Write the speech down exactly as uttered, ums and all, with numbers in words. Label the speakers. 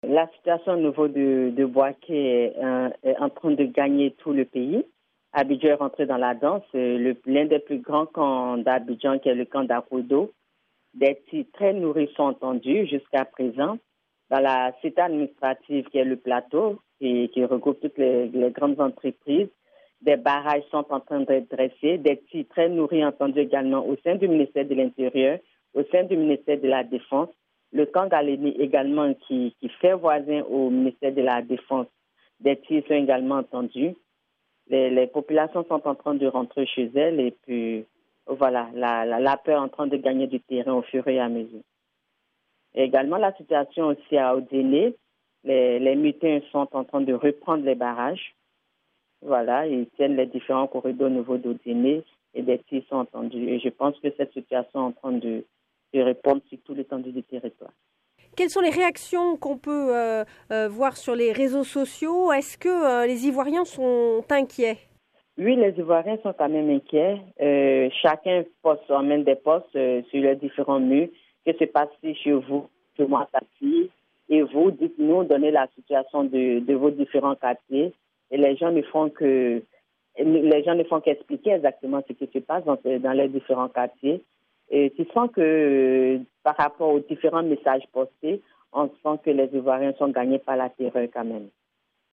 Speaker 1: La situation au niveau de, de Boaké est, euh, est en train de gagner tout le pays. Abidjan est rentré dans la danse. Le, l'un des plus grands camps d'Abidjan, qui est le camp d'Akodo, des titres très nourris sont entendus jusqu'à présent. Dans la cité administrative qui est le plateau, et qui regroupe toutes les, les grandes entreprises, des barrages sont en train d'être dressés, des titres très nourris entendus également au sein du ministère de l'Intérieur, au sein du ministère de la Défense. Le camp Galéni également qui, qui fait voisin au ministère de la Défense, des tirs sont également entendus. Les, les populations sont en train de rentrer chez elles et puis voilà, la, la, la peur est en train de gagner du terrain au fur et à mesure. Et également la situation aussi à Odéné, les, les mutins sont en train de reprendre les barrages. Voilà, ils tiennent les différents corridors au niveau d'Odéné et des tirs sont entendus. Et je pense que cette situation est en train de, de répondre sur tout l'étendue du territoire.
Speaker 2: Quelles sont les réactions qu'on peut euh, euh, voir sur les réseaux sociaux? Est-ce que euh, les Ivoiriens sont inquiets?
Speaker 1: Oui, les Ivoiriens sont quand même inquiets. Euh, chacun poste, emmène des postes euh, sur les différents murs. Que se passe-t-il chez vous, chez moi, ta fille? Et vous, dites-nous, donnez la situation de, de vos différents quartiers. Et les gens ne font que, les gens ne font qu'expliquer exactement ce qui se passe dans, dans les différents quartiers. Et tu sens que euh, par rapport aux différents messages postés, on sent que les Ivoiriens sont gagnés par la terreur quand même.